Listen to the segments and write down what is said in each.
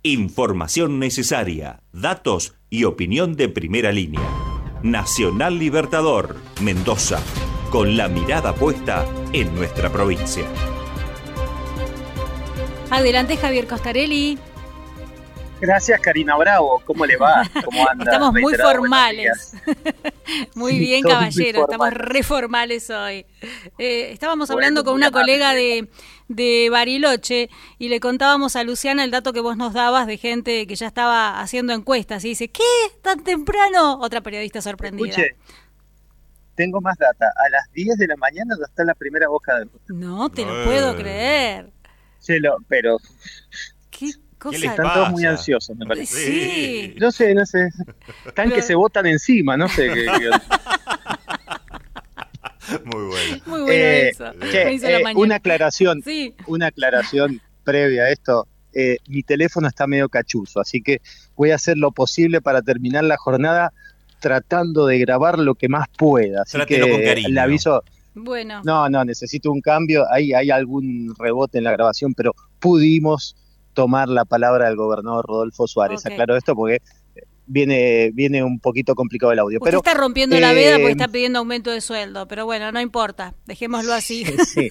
Información necesaria, datos y opinión de primera línea. Nacional Libertador, Mendoza, con la mirada puesta en nuestra provincia. Adelante, Javier Costarelli. Gracias, Karina Bravo. ¿Cómo le va? ¿Cómo anda? Estamos muy formales. Muy bien, caballero. Muy Estamos reformales hoy. Estábamos Bueno, hablando con muy una amable. colega de Bariloche y le contábamos a Luciana el dato que vos nos dabas de gente que ya estaba haciendo encuestas y dice, ¿qué? ¿Tan temprano? Otra periodista sorprendida. Escuche, tengo más data. A las 10 de la mañana ya está la primera boca de ruta. No te lo puedo creer. Pero ¿Qué cosa? les están todos muy ansiosos, me parece. Sí. No sé. Están que se botan encima, no sé. Muy bueno. Muy bueno eso. Che, Me hizo la mañana. una aclaración previa a esto. Mi teléfono está medio cachuzo, así que voy a hacer lo posible para terminar la jornada tratando de grabar lo que más pueda. Así Trátelo que con cariño. le aviso. Bueno. No, necesito un cambio. Hay algún rebote en la grabación, pero pudimos tomar la palabra del gobernador Rodolfo Suárez. Ok. Aclaro esto porque viene un poquito complicado el audio. Usted Pero está rompiendo la veda porque está pidiendo aumento de sueldo, pero bueno, no importa, dejémoslo así. sí.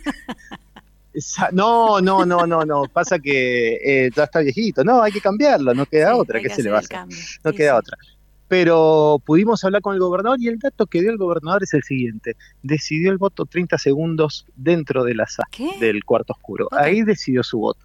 No. Pasa que ya está viejito. No, hay que cambiarlo. No queda Sí, otra. hay ¿Qué que se le va a hacer hacer? el cambio. No Sí, queda sí. otra. Pero pudimos hablar con el gobernador y el dato que dio el gobernador es el siguiente. Decidió el voto 30 segundos dentro de la sala ¿Qué? del cuarto oscuro. Ok. Ahí decidió su voto.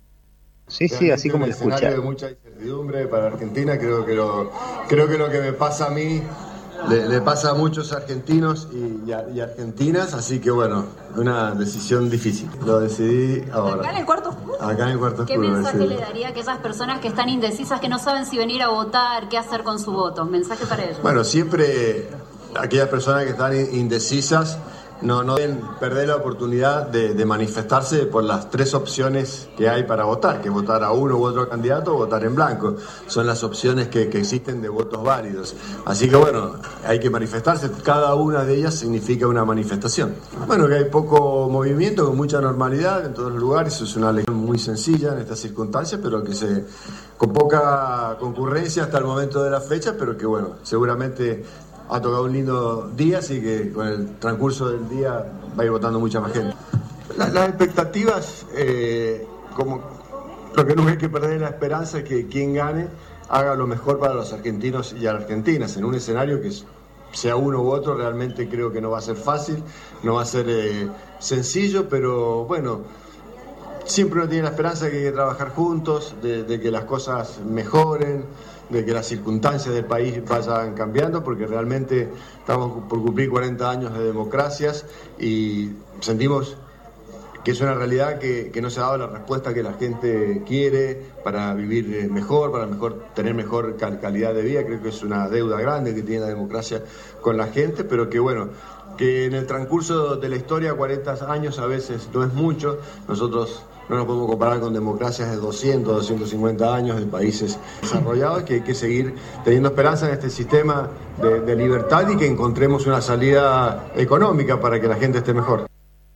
Sí, así como lo escucha. Un escenario de mucha incertidumbre para Argentina. Creo que lo que me pasa a mí le pasa a muchos argentinos y argentinas, así que bueno, una decisión difícil. Lo decidí ahora. ¿Acá en el cuarto oscuro? Acá en el cuarto ¿Qué oscuro. mensaje decidí. le daría a aquellas personas que están indecisas, que no saben si venir a votar, qué hacer con su voto? Mensaje para ellos. Bueno, siempre aquellas personas que están indecisas no deben perder la oportunidad de manifestarse por las tres opciones que hay para votar, que es votar a uno u otro candidato o votar en blanco. Son las opciones que existen de votos válidos. Así que bueno, hay que manifestarse. Cada una de ellas significa una manifestación. Bueno, que hay poco movimiento, con mucha normalidad en todos los lugares. Es una elección muy sencilla en estas circunstancias, pero que con poca concurrencia hasta el momento de la fecha, pero que bueno, seguramente ha tocado un lindo día, así que con el transcurso del día va a ir votando mucha más gente. Las expectativas, como lo que nunca hay que perder la esperanza es que quien gane haga lo mejor para los argentinos y las argentinas, en un escenario que sea uno u otro, realmente creo que no va a ser fácil, no va a ser sencillo, pero bueno, siempre uno tiene la esperanza de que hay que trabajar juntos, de que las cosas mejoren, de que las circunstancias del país vayan cambiando, porque realmente estamos por cumplir 40 años de democracias y sentimos que es una realidad que no se ha dado la respuesta que la gente quiere para vivir mejor, para tener mejor calidad de vida. Creo que es una deuda grande que tiene la democracia con la gente, pero que bueno, que en el transcurso de la historia 40 años a veces no es mucho. Nosotros no nos podemos comparar con democracias de 200, 250 años de países desarrollados, que hay que seguir teniendo esperanza en este sistema de libertad y que encontremos una salida económica para que la gente esté mejor.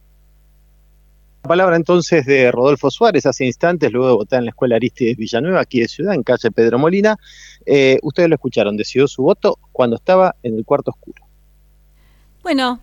La palabra entonces de Rodolfo Suárez hace instantes, luego de votar en la Escuela Arístides Villanueva, aquí de Ciudad, en calle Pedro Molina. Ustedes lo escucharon, decidió su voto cuando estaba en el cuarto oscuro. Bueno,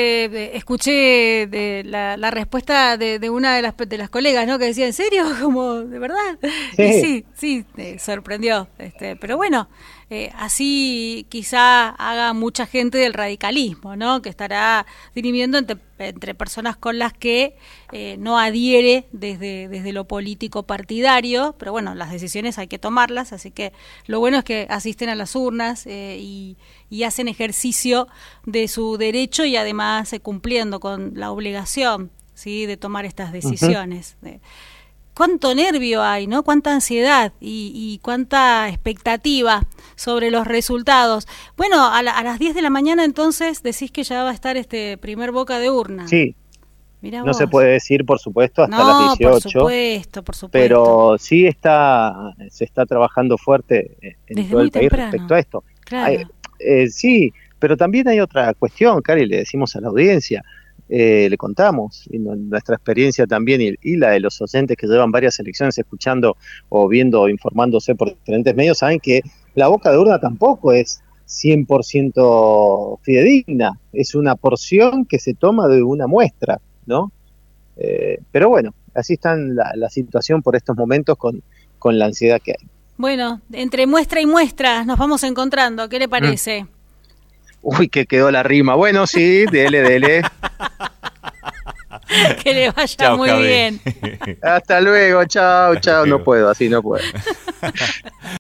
escuché la respuesta de una de las colegas, ¿no? Que decía, ¿en serio? Como, ¿de verdad? Sí. Sí, sorprendió. Pero bueno, así quizá haga mucha gente del radicalismo, ¿no? Que estará dirimiendo entre personas con las que no adhiere desde lo político partidario, pero bueno, las decisiones hay que tomarlas, así que lo bueno es que asisten a las urnas y hacen ejercicio de su derecho y además cumpliendo con la obligación, ¿sí?, de tomar estas decisiones. Cuánto nervio hay, ¿no? Cuánta ansiedad y cuánta expectativa sobre los resultados. Bueno, a las 10 de la mañana entonces decís que ya va a estar primer boca de urna. Sí, Mirá no vos. se puede decir, por supuesto, hasta No, las 18. por supuesto. Pero sí se está trabajando fuerte en Desde todo muy el país temprano. respecto a esto. Claro. Sí, pero también hay otra cuestión, Cari, le decimos a la audiencia. le contamos, y nuestra experiencia también, y la de los oyentes que llevan varias elecciones escuchando o viendo o informándose por diferentes medios, saben que la boca de urna tampoco es 100% fidedigna, es una porción que se toma de una muestra, ¿no? Pero bueno, así está la situación por estos momentos con la ansiedad que hay. Bueno, entre muestra y muestra nos vamos encontrando, ¿qué le parece? Uy, que quedó la rima. Bueno, sí, dele. Que le vaya Chau, muy Javi. bien. Hasta luego, chao, no puedo, así no puedo.